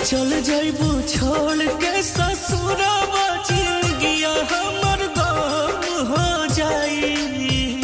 चल जाइबू छोड़ के ससुरवा जिंदगिया हमर गम हो जाई।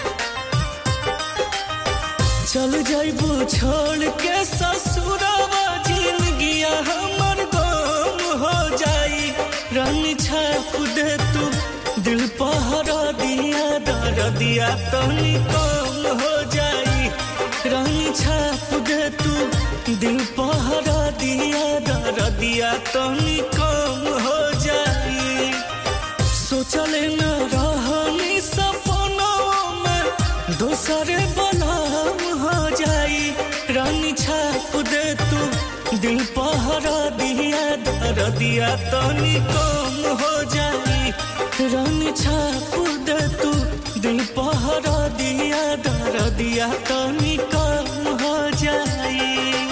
चल जाइबू छोड़ के ससुरवा जिंदगिया हमर गम हो जाई। रंग छाप दे तू दिल पहरा दिया दर दिया तनी कम हो जाई। रंग छाप दे तू दिल पहरा दिया दर दिया तनी कम हो जाई। सोचले न रहनी सपनों में दोसर बलाम हो जाई। रंग छाप दे तू दिल पहरा दिया दर दिया तनी कम हो जाई। रंग छाप दे तू दिल पहरा दिया दर दिया तनी कम हो जाई।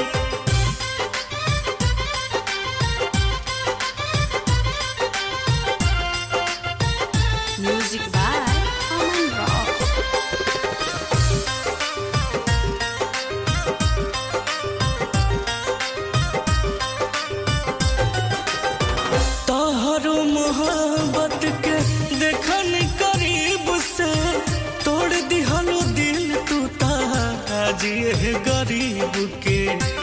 Music by Aman Rock. तोहरो मोहब्बत के देखन करीब से तोड़ दिहलो दिल तू ताज ये गरीब के।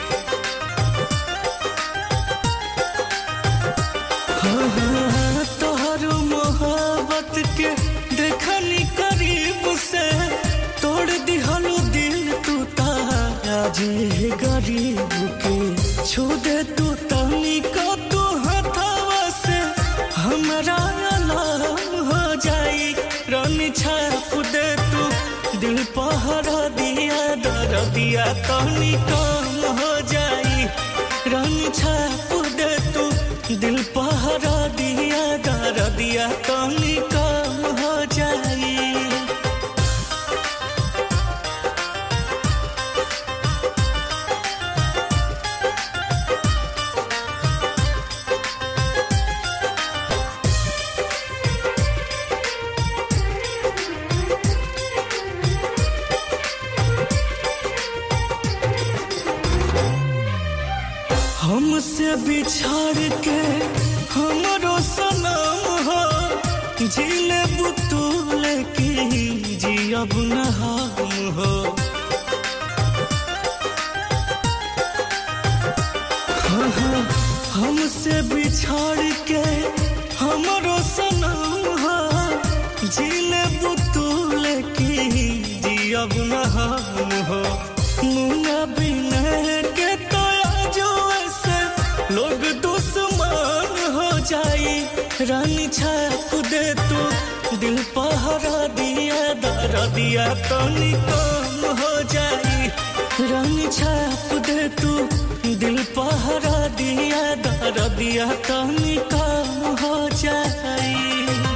हाँ, तोहरो मोहब्बत के देखन करीब से तोड़ दिहलो दिल तू ताज ये गरीब के। छू दे तू तनी को तू हथवा से हमरा अलाम हो जाई। रंग छाप दे तू दिल पहरा दिया दर दिया तनी कम हो जाई। रंग छाप दे तू दिल पहरा दिया दर दिया तनी कम हो जाई। हमसे बिछड़ के हमरो सनम हो झीले बुतूल की जियब न हम हो। हमसे बिछड़ के हमरो सनम हो झीले बुतूल की जियब न हम हो। मुन्ना बिना के लोग दुश्मन हो जाई। रंग छाप दे तू दिल पहरा दिया दर दिया तनी कम हो जाई। रंग छाप दे तू दिल पहरा दिया दर दिया तनी कम हो जाई।